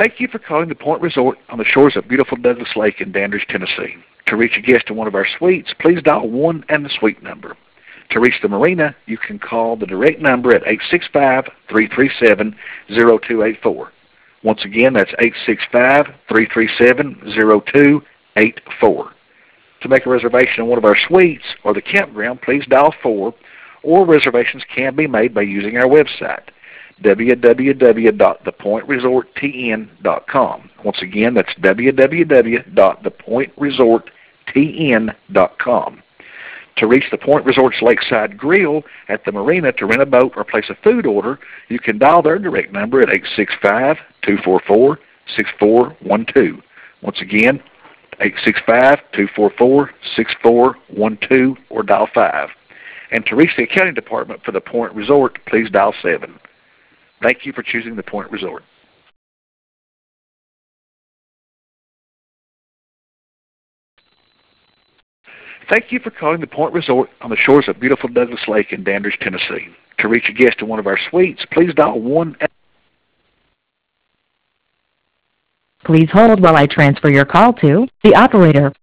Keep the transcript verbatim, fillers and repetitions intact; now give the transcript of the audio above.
Thank you for calling the Point Resort on the shores of beautiful Douglas Lake in Dandridge, Tennessee. To reach a guest in one of our suites, please dial one and the suite number. To reach the marina, you can call the direct number at eight six five, three three seven, zero two eight four. Once again, that's eight six five, three three seven, zero two eight four. To make a reservation in one of our suites or the campground, please dial four, or reservations can be made by using our website, w w w dot the point resort t n dot com. Once again, that's w w w dot the point resort t n dot com. To reach the Point Resort's Lakeside Grill at the marina to rent a boat or place a food order, you can dial their direct number at eight six five, two four four, six four one two. Once again, eight six five, two four four, six four one two or dial five. And to reach the accounting department for the Point Resort, please dial seven. Thank you for choosing the Point Resort. Thank you for calling the Point Resort on the shores of beautiful Douglas Lake in Dandridge, Tennessee. To reach a guest in one of our suites, please dial one. Please hold while I transfer your call to the operator.